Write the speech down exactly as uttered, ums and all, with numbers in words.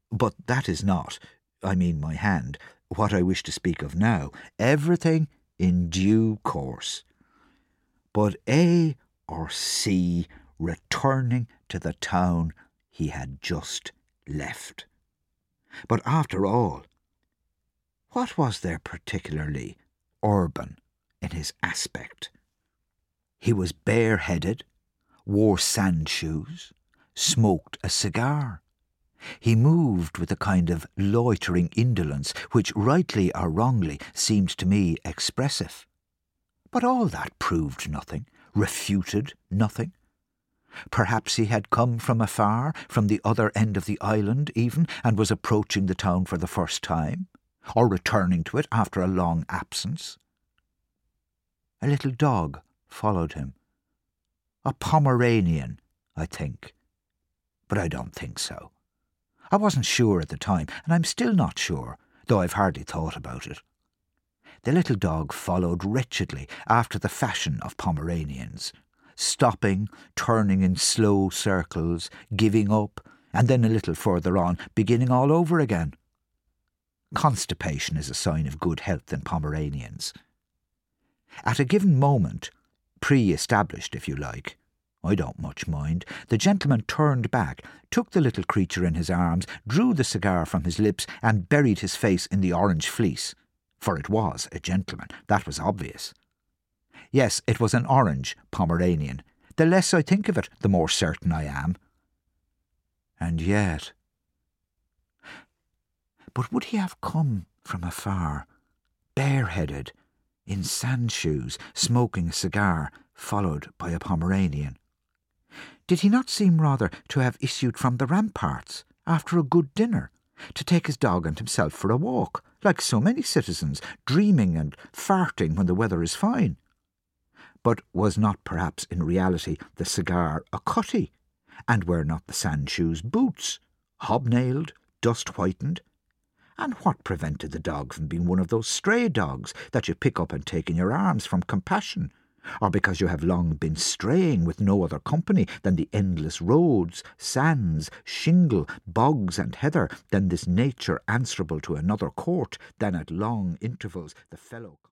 But that is not, I mean my hand, what I wish to speak of now. Everything in due course. But A or C returning to the town he had just left. But after all, what was there particularly urban in his aspect? He was bareheaded, wore sand shoes, smoked a cigar. He moved with a kind of loitering indolence which, rightly or wrongly, seemed to me expressive. But all that proved nothing, refuted nothing. Perhaps he had come from afar, from the other end of the island even, and was approaching the town for the first time, or returning to it after a long absence. A little dog followed him. A Pomeranian, I think. But I don't think so. I wasn't sure at the time, and I'm still not sure, though I've hardly thought about it. The little dog followed wretchedly after the fashion of Pomeranians, stopping, turning in slow circles, giving up, and then a little further on, beginning all over again. Constipation is a sign of good health in Pomeranians. At a given moment, pre-established if you like, I don't much mind, the gentleman turned back, took the little creature in his arms, drew the cigar from his lips, and buried his face in the orange fleece. For it was a gentleman, that was obvious. Yes, it was an orange Pomeranian. The less I think of it, the more certain I am. And yet... But would he have come from afar, bareheaded, in sand shoes, smoking a cigar, followed by a Pomeranian? Did he not seem rather to have issued from the ramparts, after a good dinner, to take his dog and himself for a walk, like so many citizens, dreaming and farting when the weather is fine? But was not perhaps in reality the cigar a cutty, and were not the sand shoes boots, hobnailed, dust-whitened? And what prevented the dog from being one of those stray dogs that you pick up and take in your arms from compassion, or because you have long been straying with no other company than the endless roads, sands, shingle, bogs and heather, than this nature answerable to another court, than at long intervals the fellow...